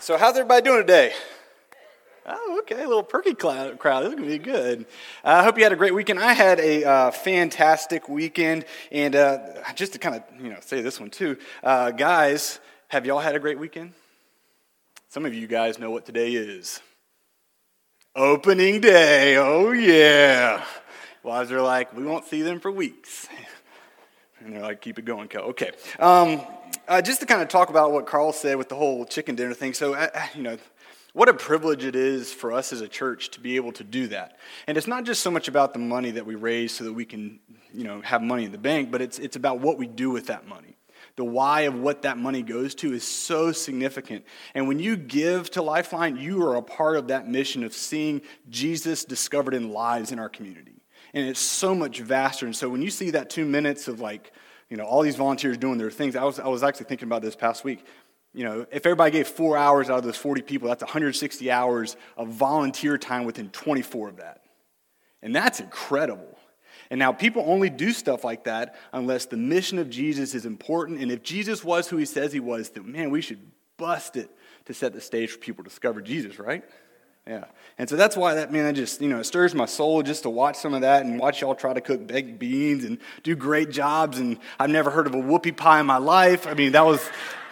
So how's everybody doing today? Oh, okay, a little perky crowd. This is going to be good. I hope you had a great weekend. I had a fantastic weekend, and just to kind of say this one too, guys, have y'all had a great weekend? Some of you guys know what today is. Opening day. Oh yeah. Wives are like, we won't see them for weeks, and they're like, keep it going, Kel. Okay. Just to kind of talk about what Carl said with the whole chicken dinner thing. So, what a privilege it is for us as a church to be able to do that. And it's not just so much about the money that we raise so that we can, have money in the bank, but it's about what we do with that money. The why of what that money goes to is so significant. And when you give to Lifeline, you are a part of that mission of seeing Jesus discovered in lives in our community. And it's so much vaster. And so when you see that 2 minutes of all these volunteers doing their things, I was actually thinking about this past week. If everybody gave 4 hours out of those 40 people, that's 160 hours of volunteer time within 24 of that. And that's incredible. And now people only do stuff like that unless the mission of Jesus is important. And if Jesus was who he says he was, then man, we should bust it to set the stage for people to discover Jesus, right? Yeah. And so that's why that just, it stirs my soul just to watch some of that and watch y'all try to cook baked beans and do great jobs. And I've never heard of a whoopie pie in my life. I mean, that was...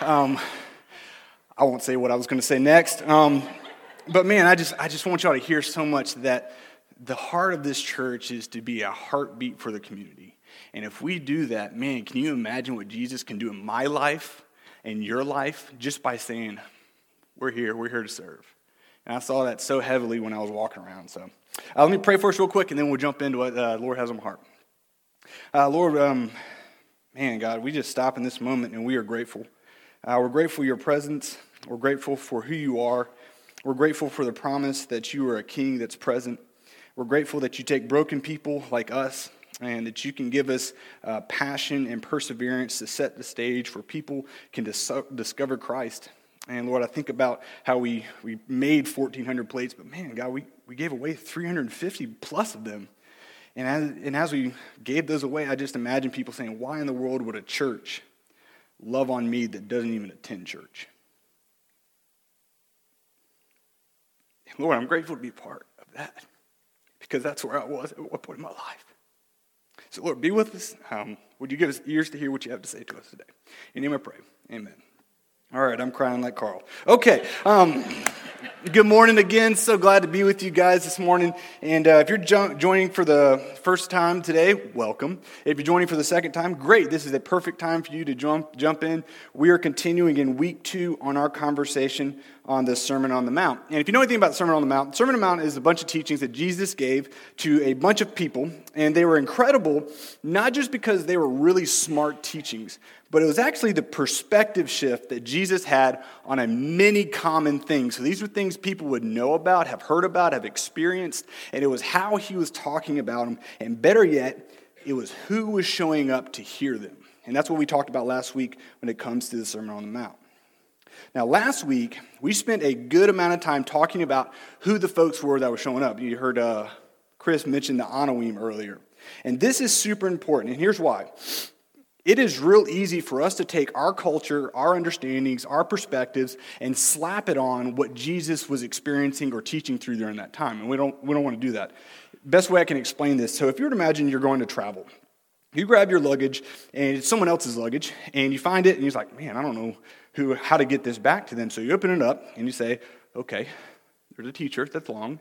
I won't say what I was going to say next. But man, I just want y'all to hear so much that the heart of this church is to be a heartbeat for the community. And if we do that, man, can you imagine what Jesus can do in my life and your life just by saying, we're here to serve. And I saw that so heavily when I was walking around. So let me pray for us real quick, and then we'll jump into what the Lord has on my heart. Lord, man, God, we just stop in this moment, and we are grateful. We're grateful for your presence. We're grateful for who you are. We're grateful for the promise that you are a king that's present. We're grateful that you take broken people like us and that you can give us passion and perseverance to set the stage for people can discover Christ. And Lord, I think about how we made 1,400 plates, but man, God, we gave away 350 plus of them. And as we gave those away, I just imagine people saying, why in the world would a church love on me that doesn't even attend church? And Lord, I'm grateful to be part of that because that's where I was at one point in my life. So Lord, be with us. Would you give us ears to hear what you have to say to us today? In your name I pray. Amen. All right, I'm crying like Carl. Okay, good morning again. So glad to be with you guys this morning. And if you're joining for the first time today, welcome. If you're joining for the second time, great. This is a perfect time for you to jump in. We are continuing in week 2 on our conversation on the Sermon on the Mount. And if you know anything about the Sermon on the Mount, Sermon on the Mount is a bunch of teachings that Jesus gave to a bunch of people. And they were incredible, not just because they were really smart teachings, but it was actually the perspective shift that Jesus had on a many common things. So these were things people would know about, have heard about, have experienced, and it was how he was talking about them. And better yet, it was who was showing up to hear them. And that's what we talked about last week when it comes to the Sermon on the Mount. Now, last week, we spent a good amount of time talking about who the folks were that were showing up. You heard Chris mention the Anawim earlier. And this is super important, and here's why. It is real easy for us to take our culture, our understandings, our perspectives, and slap it on what Jesus was experiencing or teaching through during that time. And we don't want to do that. Best way I can explain this. So if you were to imagine you're going to travel, you grab your luggage, and it's someone else's luggage, and you find it, and you're like, man, I don't know how to get this back to them. So you open it up, and you say, okay, there's a t-shirt that's long.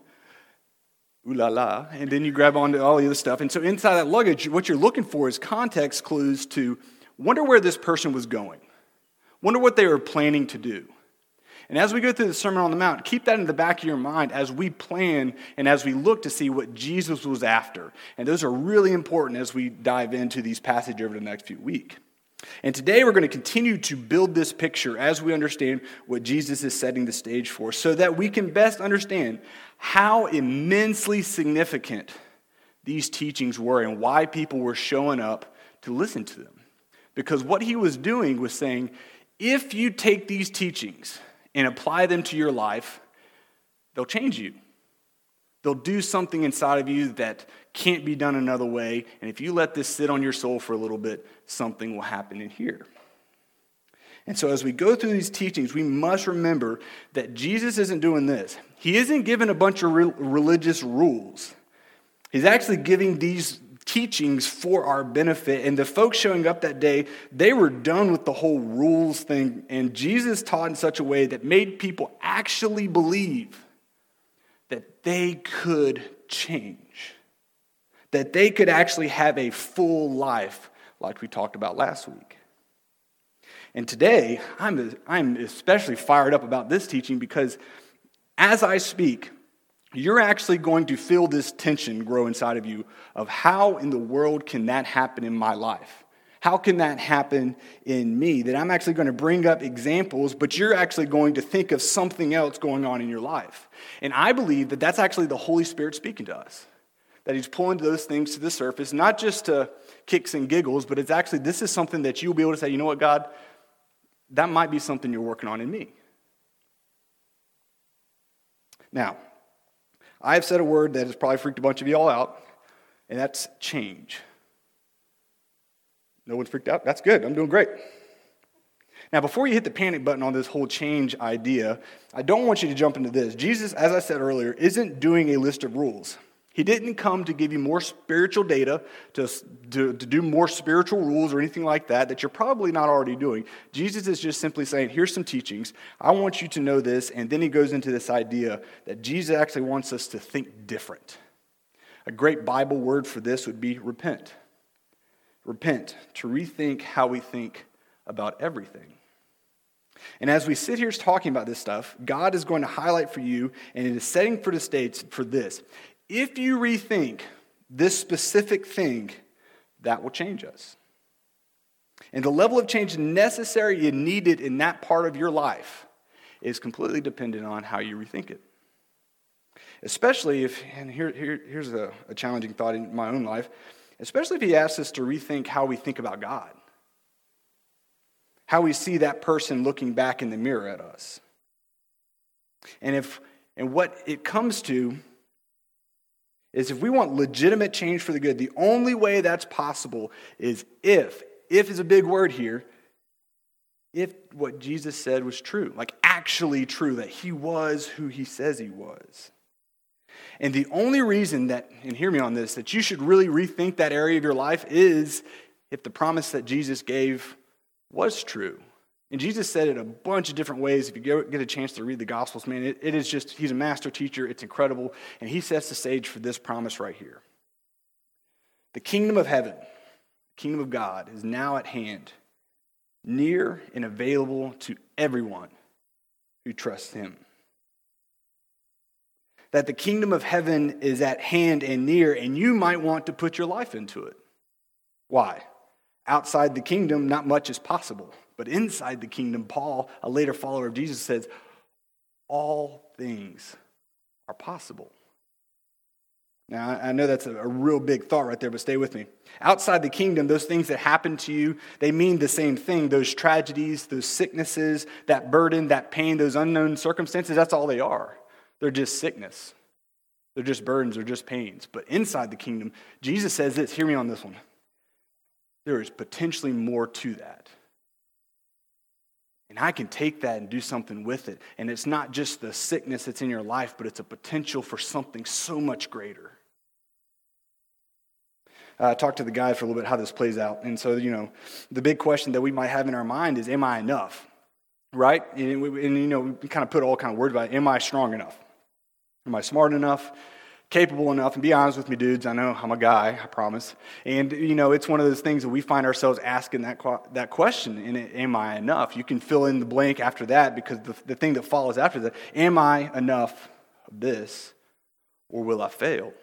Ooh la la, and then you grab onto all the other stuff. And so inside that luggage, what you're looking for is context clues to wonder where this person was going. Wonder what they were planning to do. And as we go through the Sermon on the Mount, keep that in the back of your mind as we plan and as we look to see what Jesus was after. And those are really important as we dive into these passages over the next few weeks. And today we're going to continue to build this picture as we understand what Jesus is setting the stage for so that we can best understand how immensely significant these teachings were and why people were showing up to listen to them. Because what he was doing was saying, if you take these teachings and apply them to your life, they'll change you. They'll do something inside of you that can't be done another way. And if you let this sit on your soul for a little bit, something will happen in here. And so as we go through these teachings, we must remember that Jesus isn't doing this. He isn't giving a bunch of religious rules. He's actually giving these teachings for our benefit. And the folks showing up that day, they were done with the whole rules thing. And Jesus taught in such a way that made people actually believe that they could change, that they could actually have a full life like we talked about last week. And today, I'm especially fired up about this teaching because as I speak, you're actually going to feel this tension grow inside of you of how in the world can that happen in my life? How can that happen in me? That I'm actually going to bring up examples, but you're actually going to think of something else going on in your life. And I believe that that's actually the Holy Spirit speaking to us. That he's pulling those things to the surface, not just to kicks and giggles, but it's actually, this is something that you'll be able to say, you know what, God, that might be something you're working on in me. Now, I've said a word that has probably freaked a bunch of y'all out, and that's change. No one's freaked out? That's good. I'm doing great. Now, before you hit the panic button on this whole change idea, I don't want you to jump into this. Jesus, as I said earlier, isn't doing a list of rules. He didn't come to give you more spiritual data, to do more spiritual rules or anything like that you're probably not already doing. Jesus is just simply saying, here's some teachings. I want you to know this. And then he goes into this idea that Jesus actually wants us to think different. A great Bible word for this would be repent. Repent, to rethink how we think about everything. And as we sit here talking about this stuff, God is going to highlight for you, and it is setting for the stage for this. If you rethink this specific thing, that will change us. And the level of change necessary and needed in that part of your life is completely dependent on how you rethink it. Especially if, and here's a challenging thought in my own life, especially if he asks us to rethink how we think about God. How we see that person looking back in the mirror at us. And what it comes to is if we want legitimate change for the good, the only way that's possible is if is a big word here, if what Jesus said was true, like actually true, that he was who he says he was. And the only reason that, and hear me on this, that you should really rethink that area of your life is if the promise that Jesus gave was true. And Jesus said it a bunch of different ways. If you get a chance to read the Gospels, man, it is just, he's a master teacher. It's incredible. And he sets the stage for this promise right here. The kingdom of heaven, the kingdom of God, is now at hand, near and available to everyone who trusts him. That the kingdom of heaven is at hand and near, and you might want to put your life into it. Why? Outside the kingdom, not much is possible. But inside the kingdom, Paul, a later follower of Jesus, says, all things are possible. Now, I know that's a real big thought right there, but stay with me. Outside the kingdom, those things that happen to you, they mean the same thing. Those tragedies, those sicknesses, that burden, that pain, those unknown circumstances, that's all they are. They're just sickness. They're just burdens. They're just pains. But inside the kingdom, Jesus says this, hear me on this one. There is potentially more to that. And I can take that and do something with it. And it's not just the sickness that's in your life, but it's a potential for something so much greater. I talked to the guy for a little bit how this plays out. And so, the big question that we might have in our mind is, am I enough? Right? And we kind of put all kind of words about it. Am I strong enough? Am I smart enough? Capable enough? And be honest with me, dudes, I know I'm a guy, I promise. And, it's one of those things that we find ourselves asking that question, and am I enough? You can fill in the blank after that, because the thing that follows after that, am I enough of this, or will I fail?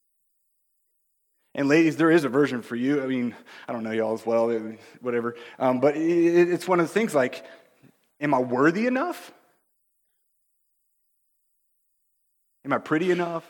And ladies, there is a version for you. I mean, I don't know y'all as well, whatever. But it's one of the things like, am I worthy enough? Am I pretty enough?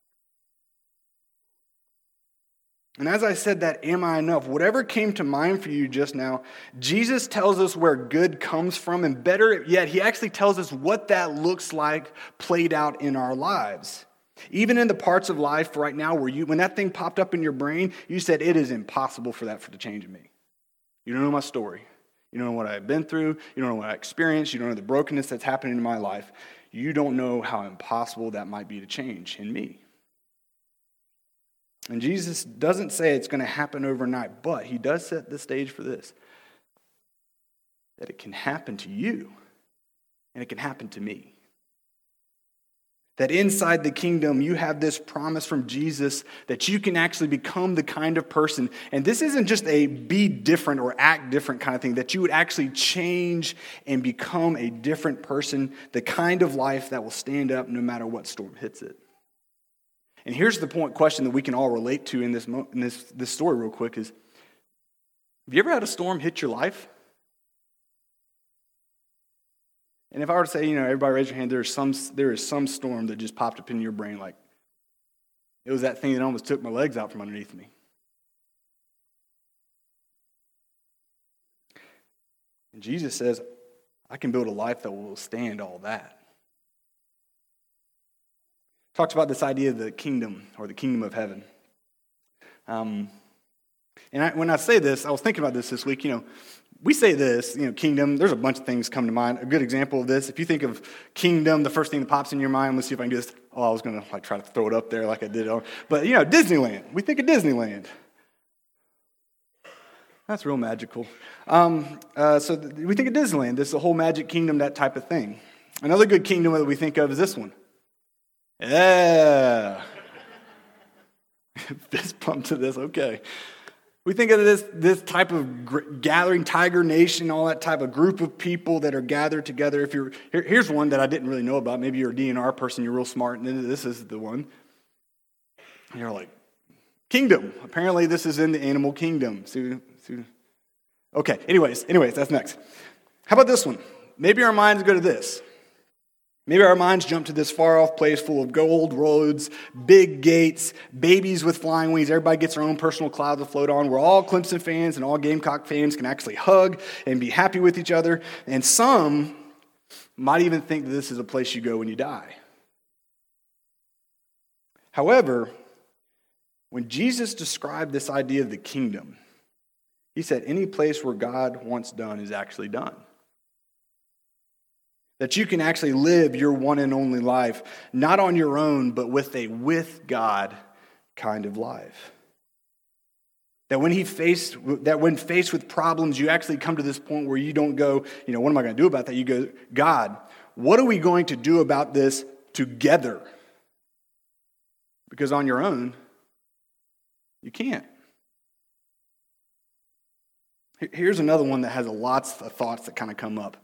And as I said that, am I enough? Whatever came to mind for you just now, Jesus tells us where good comes from, and better yet, he actually tells us what that looks like played out in our lives. Even in the parts of life right now where when that thing popped up in your brain, you said, it is impossible for that to change in me. You don't know my story. You don't know what I've been through. You don't know what I experienced. You don't know the brokenness that's happening in my life. You don't know how impossible that might be to change in me. And Jesus doesn't say it's going to happen overnight, but he does set the stage for this. That it can happen to you, and it can happen to me. That inside the kingdom, you have this promise from Jesus that you can actually become the kind of person, and this isn't just a be different or act different kind of thing, that you would actually change and become a different person, the kind of life that will stand up no matter what storm hits it. And here's the question that we can all relate to in this story real quick is, have you ever had a storm hit your life? And if I were to say, everybody raise your hand, there is some storm that just popped up in your brain, like it was that thing that almost took my legs out from underneath me. And Jesus says, I can build a life that will withstand all that. Talks about this idea of the kingdom or the kingdom of heaven. When I say this, I was thinking about this week, we say this, kingdom, there's a bunch of things come to mind. A good example of this, if you think of kingdom, the first thing that pops in your mind, let's see if I can do this. Oh, I was going to try to throw it up there like I did. But, Disneyland. We think of Disneyland. That's real magical. So we think of Disneyland. This is the whole Magic Kingdom, that type of thing. Another good kingdom that we think of is this one. Yeah. Fist pump to this, okay. We think of this type of gathering, Tiger Nation, all that type of group of people that are gathered together. Here's one that I didn't really know about. Maybe you're a DNR person, you're real smart, and this is the one. And you're like, kingdom. Apparently this is in the animal kingdom. Okay, anyways, that's next. How about this one? Maybe our minds go to this. Maybe our minds jump to this far-off place full of gold roads, big gates, babies with flying wings. Everybody gets their own personal cloud to float on. We're all Clemson fans and all Gamecock fans can actually hug and be happy with each other. And some might even think that this is a place you go when you die. However, when Jesus described this idea of the kingdom, he said any place where God wants done is actually done. That you can actually live your one and only life, not on your own, but with a with God kind of life. That when faced with problems, you actually come to this point where you don't go, what am I going to do about that? You go, God, what are we going to do about this together? Because on your own, you can't. Here's another one that has lots of thoughts that kind of come up.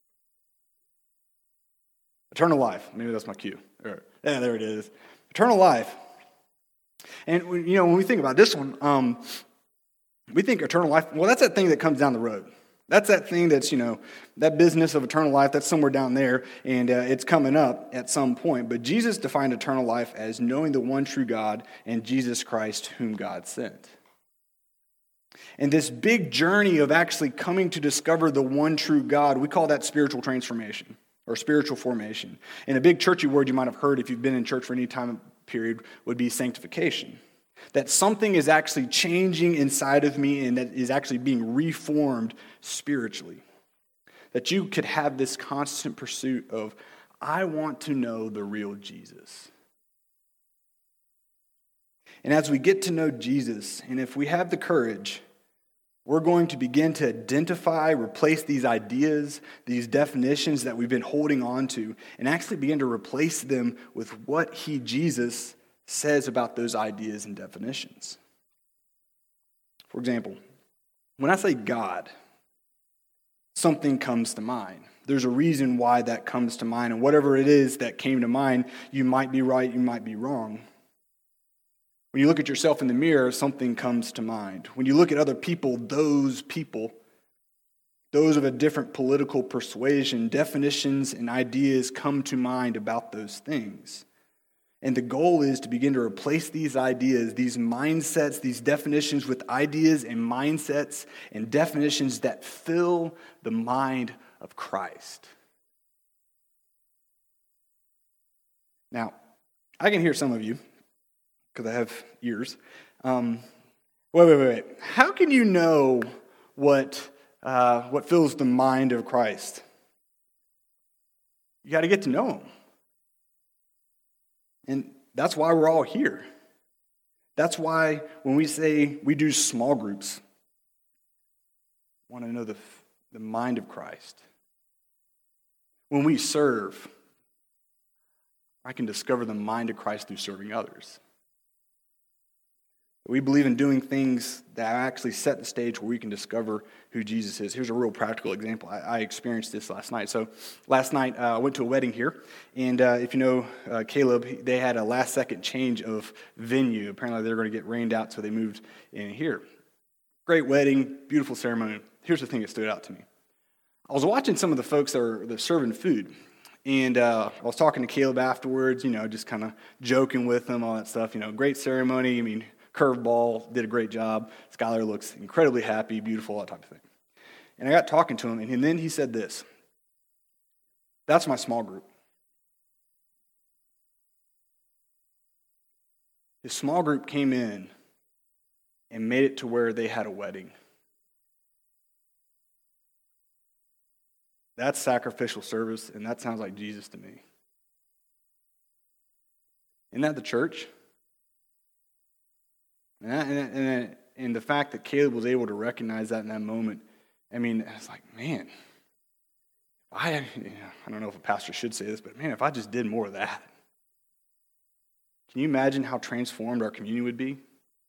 Eternal life. Maybe that's my cue. Yeah, there it is. Eternal life. And, when we think about this one, we think eternal life, well, that's that thing that comes down the road. That's that thing that's, that business of eternal life, that's somewhere down there, and it's coming up at some point. But Jesus defined eternal life as knowing the one true God and Jesus Christ whom God sent. And this big journey of actually coming to discover the one true God, we call that spiritual transformation. Or spiritual formation. And a big churchy word you might have heard if you've been in church for any time period would be sanctification. That something is actually changing inside of me and that is actually being reformed spiritually. That you could have this constant pursuit of, I want to know the real Jesus. And as we get to know Jesus, and if we have the courage, we're going to begin to identify, replace these ideas, these definitions that we've been holding on to, and actually begin to replace them with what Jesus says about those ideas and definitions. For example, when I say God, something comes to mind. There's a reason why that comes to mind, and whatever it is that came to mind, you might be right, you might be wrong. When you look at yourself in the mirror, something comes to mind. When you look at other people, those of a different political persuasion, definitions and ideas come to mind about those things. And the goal is to begin to replace these ideas, these mindsets, these definitions with ideas and mindsets and definitions that fill the mind of Christ. Now, I can hear some of you, because I have ears. Wait. How can you know what what fills the mind of Christ? You got to get to know him. And that's why we're all here. That's why when we say we do small groups, we want to know the mind of Christ. When we serve, I can discover the mind of Christ through serving others. We believe in doing things that actually set the stage where we can discover who Jesus is. Here's a real practical example. I experienced this last night. So last night I went to a wedding here, and if you know Caleb, they had a last-second change of venue. Apparently they were going to get rained out, so they moved in here. Great wedding, beautiful ceremony. Here's the thing that stood out to me. I was watching some of the folks that are serving food, and I was talking to Caleb afterwards, just kind of joking with him, all that stuff. Great ceremony. Curveball, did a great job. Skylar looks incredibly happy, beautiful, that type of thing. And I got talking to him, and then he said this: "That's my small group." His small group came in and made it to where they had a wedding. That's sacrificial service, and that sounds like Jesus to me. Isn't that the church? And the fact that Caleb was able to recognize that in that moment, it's like, man, I don't know if a pastor should say this, but man, if I just did more of that, can you imagine how transformed our community would be?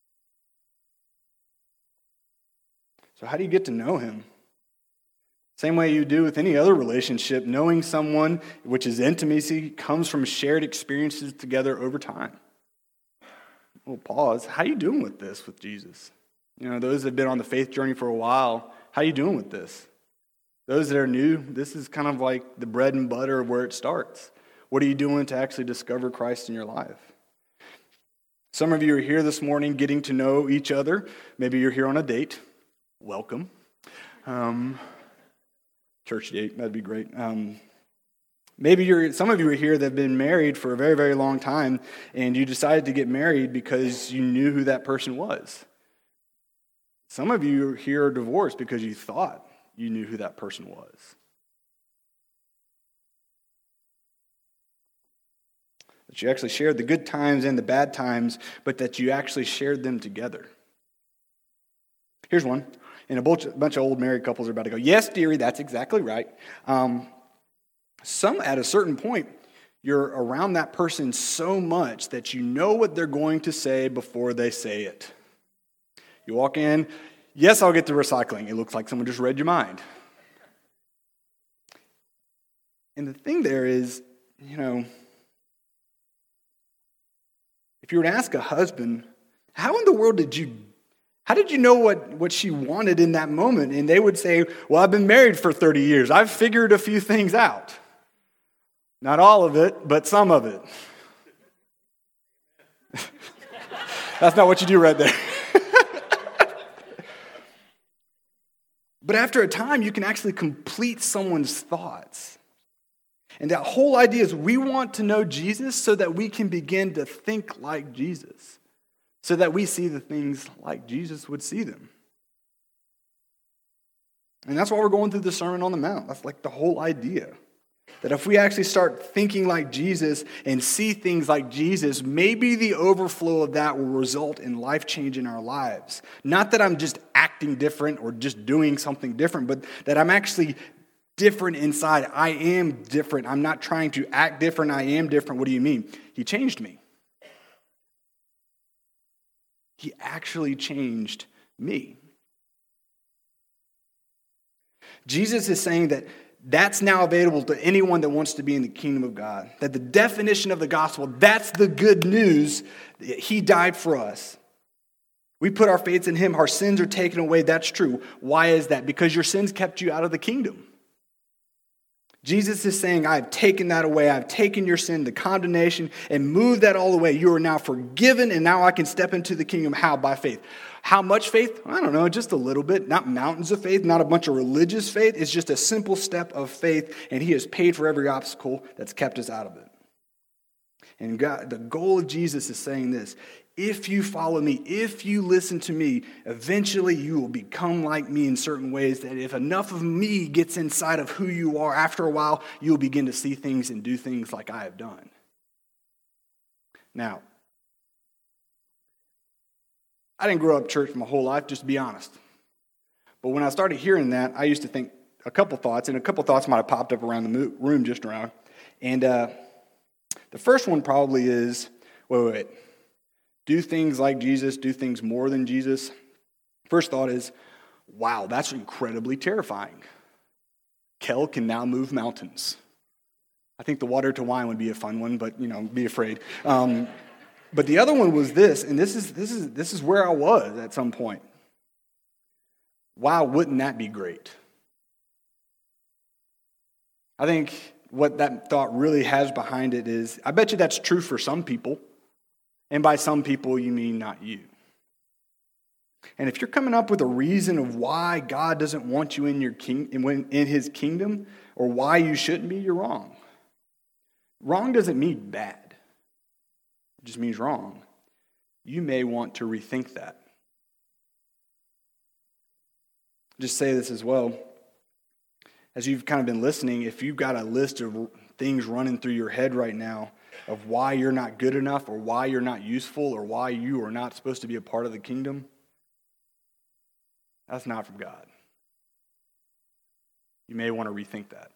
So how do you get to know him? Same way you do with any other relationship. Knowing someone, which is intimacy, comes from shared experiences together over time. Well, pause. How are you doing with this with Jesus? Those that have been on the faith journey for a while, how are you doing with this? Those that are new, this is kind of like the bread and butter of where it starts. What are you doing to actually discover Christ in your life? Some of you are here this morning getting to know each other. Maybe you're here on a date. Welcome. Church date, that'd be great. Maybe some of you are here that have been married for a very, very long time, and you decided to get married because you knew who that person was. Some of you here are divorced because you thought you knew who that person was. That you actually shared the good times and the bad times, but that you actually shared them together. Here's one. And a bunch of old married couples are about to go, "Yes, dearie, that's exactly right." Some, at a certain point, you're around that person so much that you know what they're going to say before they say it. You walk in, "Yes, I'll get to recycling." It looks like someone just read your mind. And the thing there is, if you were to ask a husband, how in the world did you know what she wanted in that moment? And they would say, "Well, I've been married for 30 years. I've figured a few things out." Not all of it, but some of it. That's not what you do right there. But after a time, you can actually complete someone's thoughts. And that whole idea is we want to know Jesus so that we can begin to think like Jesus, so that we see the things like Jesus would see them. And that's why we're going through the Sermon on the Mount. That's like the whole idea. That if we actually start thinking like Jesus and see things like Jesus, maybe the overflow of that will result in life change in our lives. Not that I'm just acting different or just doing something different, but that I'm actually different inside. I am different. I'm not trying to act different. I am different. What do you mean? He changed me. He actually changed me. Jesus is saying that that's now available to anyone that wants to be in the kingdom of God. That the definition of the gospel, that's the good news. He died for us. We put our faith in him. Our sins are taken away. That's true. Why is that? Because your sins kept you out of the kingdom. Jesus is saying, I have taken that away. I've taken your sin, the condemnation, and moved that all away. You are now forgiven, and now I can step into the kingdom. How? By faith. How much faith? I don't know, just a little bit. Not mountains of faith, not a bunch of religious faith. It's just a simple step of faith, and he has paid for every obstacle that's kept us out of it. And God, the goal of Jesus is saying this: if you follow me, if you listen to me, eventually you will become like me in certain ways, that if enough of me gets inside of who you are, after a while, you'll begin to see things and do things like I have done. Now, I didn't grow up church my whole life, just to be honest. But when I started hearing that, I used to think a couple thoughts, and a couple thoughts might have popped up around the room just around. And the first one probably is, wait. Do things like Jesus, do things more than Jesus. First thought is, wow, that's incredibly terrifying. Kel can now move mountains. I think the water to wine would be a fun one, but, be afraid. But the other one was this, and this is where I was at some point. Wow, wouldn't that be great? I think what that thought really has behind it is, I bet you that's true for some people. And by some people, you mean not you. And if you're coming up with a reason of why God doesn't want you in his kingdom, or why you shouldn't be, you're wrong. Wrong doesn't mean bad. It just means wrong. You may want to rethink that. Just say this as well. As you've kind of been listening, if you've got a list of things running through your head right now of why you're not good enough, or why you're not useful, or why you are not supposed to be a part of the kingdom, that's not from God. You may want to rethink that.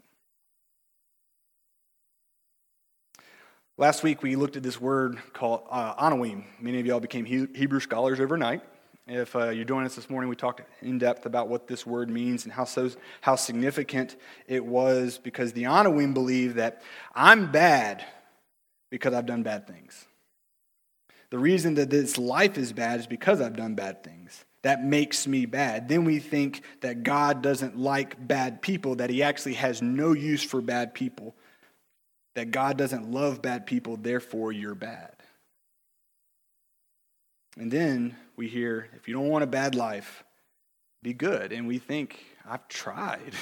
Last week we looked at this word called Anawim. Many of y'all became Hebrew scholars overnight. If you're joining us this morning, we talked in depth about what this word means and how significant it was, because the Anawim believe that I'm bad because I've done bad things. The reason that this life is bad is because I've done bad things. That makes me bad. Then we think that God doesn't like bad people, that he actually has no use for bad people, that God doesn't love bad people, therefore you're bad. And then we hear, if you don't want a bad life, be good. And we think, I've tried.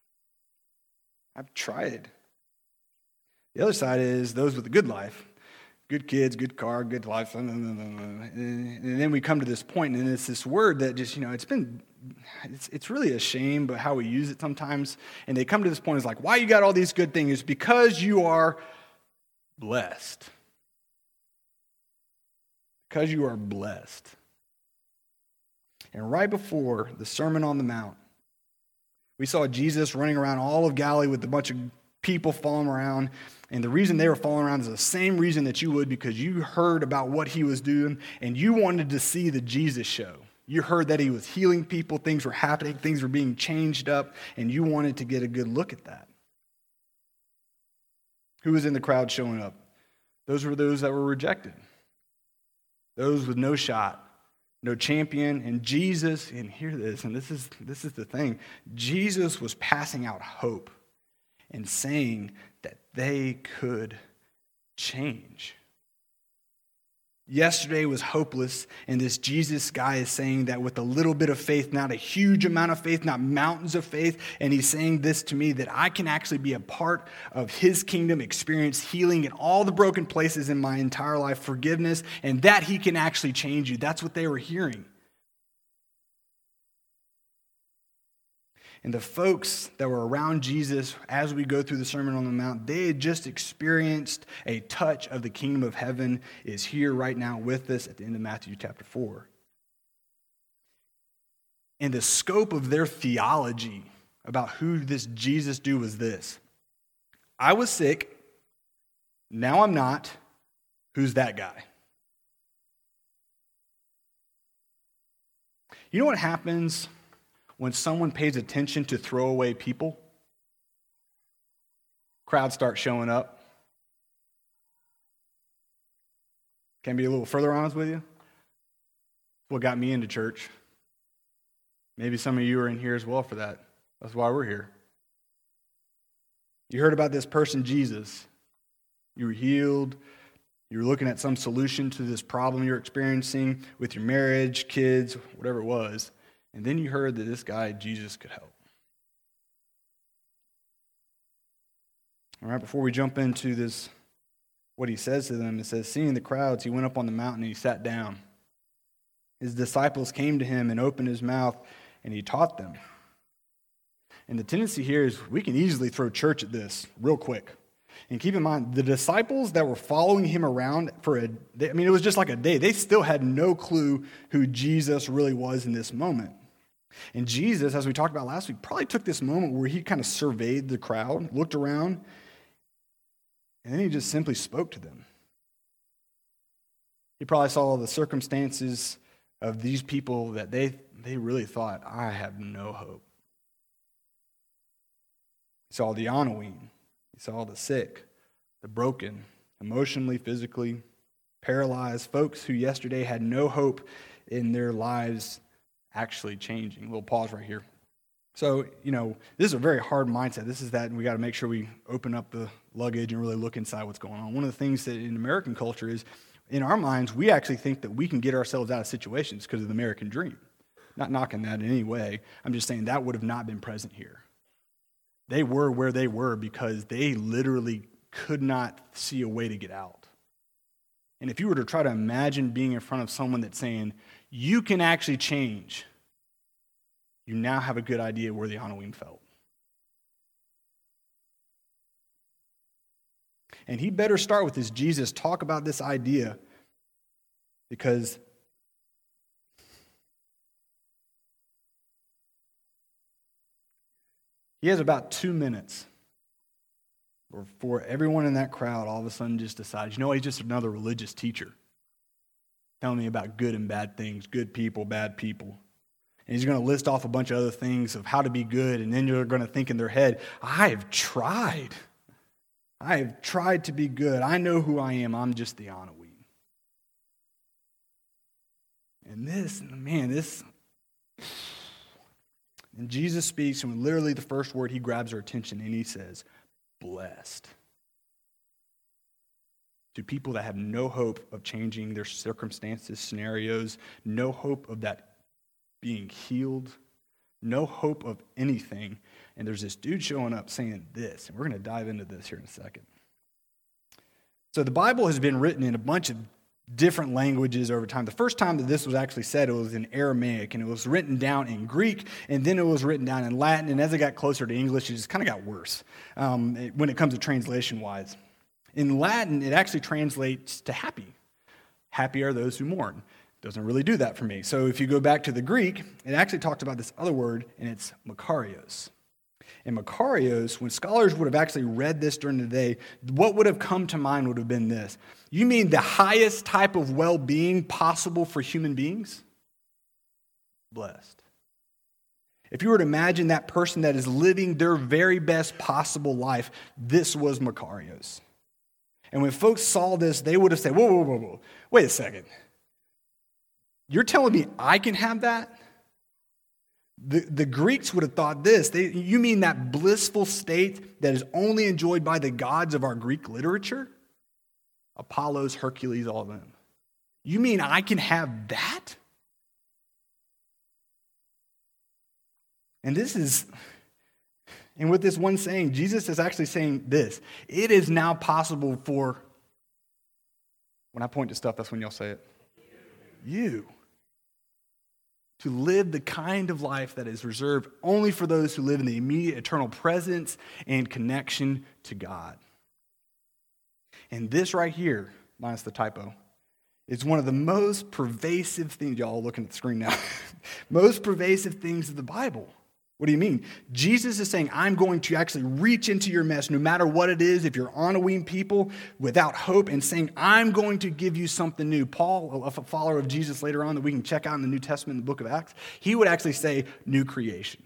The other side is those with a good life. Good kids, good car, good life. And then we come to this point, and it's this word that just, it's really a shame, but how we use it sometimes. And they come to this point, it's like, why you got all these good things? It's because you are blessed. Because you are blessed. And right before the Sermon on the Mount, we saw Jesus running around all of Galilee with a bunch of people following around. And the reason they were following around is the same reason that you would, because you heard about what he was doing and you wanted to see the Jesus show. You heard that he was healing people, things were happening, things were being changed up, and you wanted to get a good look at that. Who was in the crowd showing up? Those were those that were rejected. Those with no shot, no champion. And Jesus, and hear this, and this is the thing, Jesus was passing out hope and saying that they could change. Yesterday was hopeless, and this Jesus guy is saying that with a little bit of faith, not a huge amount of faith, not mountains of faith, and he's saying this to me, that I can actually be a part of his kingdom, experience healing in all the broken places in my entire life, forgiveness, and that he can actually change you. That's what they were hearing. And the folks that were around Jesus as we go through the Sermon on the Mount, they had just experienced a touch of the kingdom of heaven is here right now with us at the end of Matthew chapter 4. And the scope of their theology about who this Jesus do was this: I was sick, now I'm not, who's that guy? You know what happens when someone pays attention to throwaway people? Crowds start showing up. Can I be a little further honest with you? What got me into church. Maybe some of you are in here as well for that. That's why we're here. You heard about this person, Jesus. You were healed. You were looking at some solution to this problem you're experiencing with your marriage, kids, whatever it was. And then you heard that this guy, Jesus, could help. All right, before we jump into this what he says to them. It says, seeing the crowds, he went up on the mountain and he sat down. His disciples came to him and opened his mouth, and he taught them. And the tendency here is we can easily throw church at this real quick. And keep in mind, the disciples that were following him around it was just like a day. They still had no clue who Jesus really was in this moment. And Jesus, as we talked about last week, probably took this moment where he kind of surveyed the crowd, looked around, and then he just simply spoke to them. He probably saw the circumstances of these people that they really thought, I have no hope. He saw the unwed. He saw the sick, the broken, emotionally, physically, paralyzed, folks who yesterday had no hope in their lives actually changing. A little pause right here. So, this is a very hard mindset. This is that we got to make sure we open up the luggage and really look inside what's going on. One of the things that in American culture is, in our minds, we actually think that we can get ourselves out of situations because of the American dream. Not knocking that in any way. I'm just saying that would have not been present here. They were where they were because they literally could not see a way to get out. And if you were to try to imagine being in front of someone that's saying, you can actually change, you now have a good idea where the Anawim felt. And he better start with this Jesus, talk about this idea, because he has about 2 minutes before everyone in that crowd all of a sudden just decides, he's just another religious teacher telling me about good and bad things, good people, bad people. And he's going to list off a bunch of other things of how to be good, and then you're going to think in their head, I have tried to be good. I know who I am. I'm just the Anawim. And Jesus speaks, and literally the first word, he grabs our attention, and he says, blessed. To people that have no hope of changing their circumstances, scenarios, no hope of that being healed, no hope of anything. And there's this dude showing up saying this, and we're going to dive into this here in a second. So the Bible has been written in a bunch of different languages over time. The first time that this was actually said, it was in Aramaic, and it was written down in Greek, and then it was written down in Latin, and as it got closer to English, it just kind of got worse when it comes to translation-wise. In Latin, it actually translates to happy. Happy are those who mourn. Doesn't really do that for me. So if you go back to the Greek, it actually talks about this other word, and it's makarios. And makarios, when scholars would have actually read this during the day, what would have come to mind would have been this. You mean the highest type of well-being possible for human beings? Blessed. If you were to imagine that person that is living their very best possible life, this was makarios. And when folks saw this, they would have said, whoa, wait a second. You're telling me I can have that? The Greeks would have thought this. You mean that blissful state that is only enjoyed by the gods of our Greek literature? Apollos, Hercules, all of them. You mean I can have that? And with this one saying, Jesus is actually saying this. It is now possible for, when I point to stuff, that's when y'all say it. You. To live the kind of life that is reserved only for those who live in the immediate eternal presence and connection to God. And this right here, minus the typo, is one of the most pervasive things, y'all looking at the screen now, most pervasive things of the Bible. What do you mean? Jesus is saying, I'm going to actually reach into your mess, no matter what it is, if you're Anawim people without hope, and saying, I'm going to give you something new. Paul, a follower of Jesus later on that we can check out in the New Testament, in the book of Acts, he would actually say, new creation.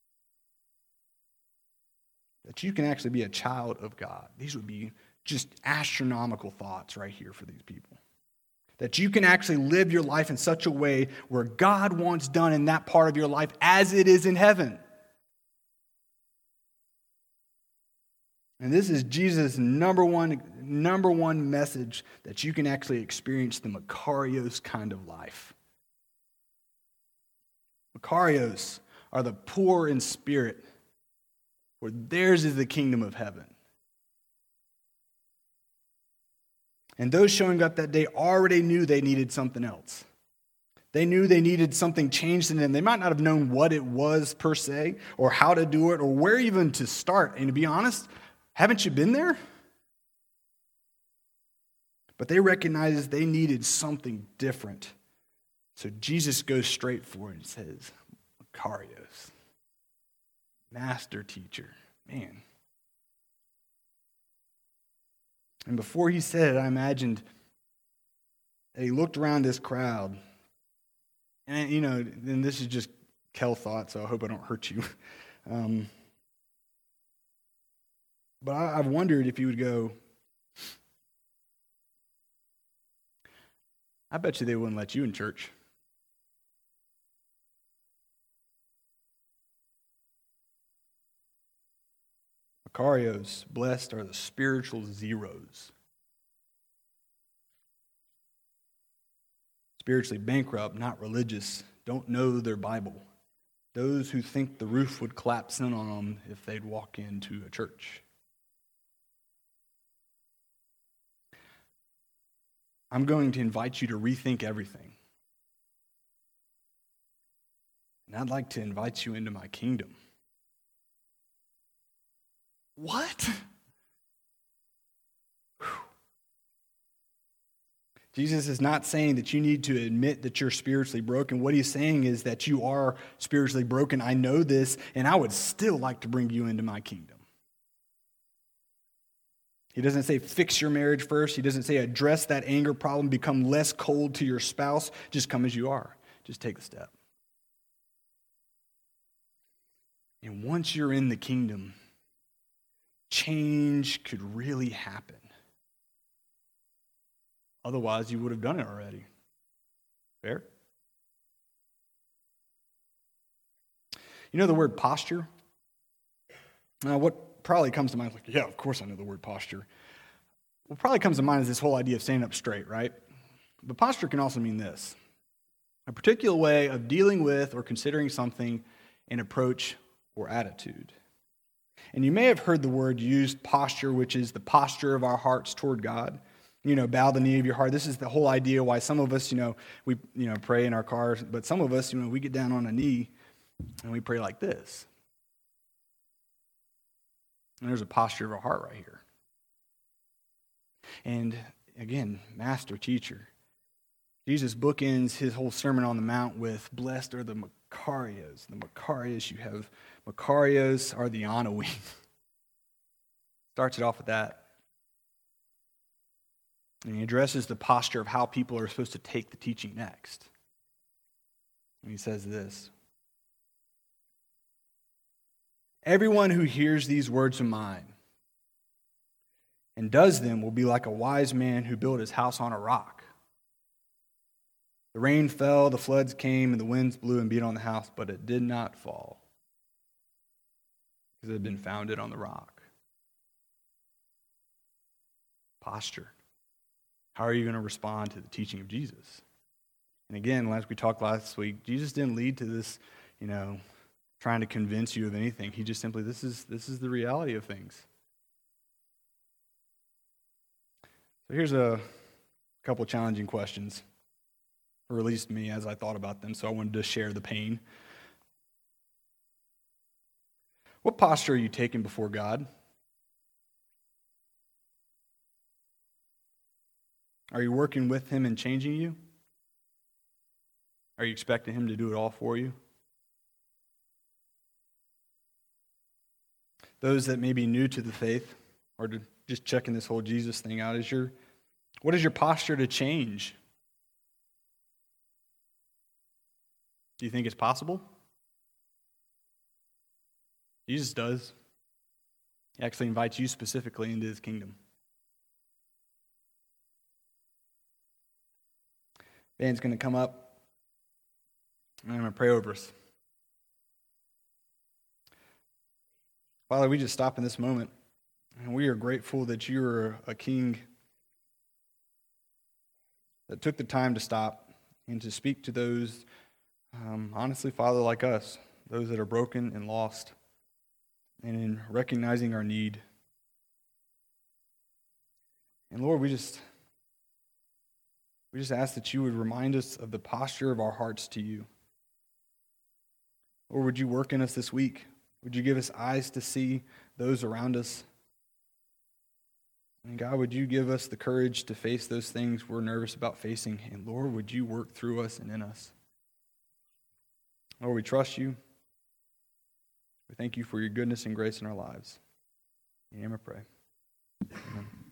That you can actually be a child of God. These would be just astronomical thoughts right here for these people. That you can actually live your life in such a way where God wants done in that part of your life as it is in heaven. And this is Jesus' number one message, that you can actually experience the Makarios kind of life. Makarios are the poor in spirit, for theirs is the kingdom of heaven. And those showing up that day already knew they needed something else. They knew they needed something changed in them. They might not have known what it was per se, or how to do it, or where even to start. And to be honest, haven't you been there? But they recognized they needed something different. So Jesus goes straight for it and says, Makarios, master teacher, man. And before he said it, I imagined that he looked around this crowd. And, and this is just Kel thought, so I hope I don't hurt you. But I've wondered if he would go, I bet you they wouldn't let you in church. Makarios, blessed are the spiritual zeros. Spiritually bankrupt, not religious, don't know their Bible. Those who think the roof would collapse in on them if they'd walk into a church. I'm going to invite you to rethink everything. And I'd like to invite you into my kingdom. What? Jesus is not saying that you need to admit that you're spiritually broken. What he's saying is that you are spiritually broken. I know this, and I would still like to bring you into my kingdom. He doesn't say fix your marriage first. He doesn't say address that anger problem, become less cold to your spouse. Just come as you are. Just take the step. And once you're in the kingdom, change could really happen. Otherwise, you would have done it already. Fair? You know the word posture? Now, what probably comes to mind is like, yeah, of course I know the word posture. What probably comes to mind is this whole idea of standing up straight, right? But posture can also mean this: a particular way of dealing with or considering something, an approach or attitude. And you may have heard the word used, posture, which is the posture of our hearts toward God. Bow the knee of your heart. This is the whole idea why some of us, we pray in our cars, but some of us, we get down on a knee and we pray like this. And there's a posture of our heart right here. And again, master teacher. Jesus bookends his whole Sermon on the Mount with, blessed are the Makarios. The Makarios, you have Makarios are the Anawim. Starts it off with that. And he addresses the posture of how people are supposed to take the teaching next. And he says this: everyone who hears these words of mine and does them will be like a wise man who built his house on a rock. The rain fell, the floods came, and the winds blew and beat on the house, but it did not fall because it had been founded on the rock. Posture. How are you going to respond to the teaching of Jesus? And again, as we talked last week, Jesus didn't lead to this, trying to convince you of anything. He just simply, this is the reality of things. So here's a couple challenging questions, or at least me as I thought about them, so I wanted to share the pain. What posture are you taking before God? Are you working with him and changing you? Are you expecting him to do it all for you? Those that may be new to the faith, or to just checking this whole Jesus thing out, what is your posture to change? Do you think it's possible? Jesus does. He actually invites you specifically into his kingdom. Band's going to come up, and I'm going to pray over us. Father, we just stop in this moment, and we are grateful that you are a king that took the time to stop and to speak to those, honestly, Father, like us, those that are broken and lost, and in recognizing our need. And Lord, we just We just ask that you would remind us of the posture of our hearts to you. Or would you work in us this week? Would you give us eyes to see those around us? And God, would you give us the courage to face those things we're nervous about facing? And Lord, would you work through us and in us? Lord, we trust you. We thank you for your goodness and grace in our lives. In your name I pray. Amen.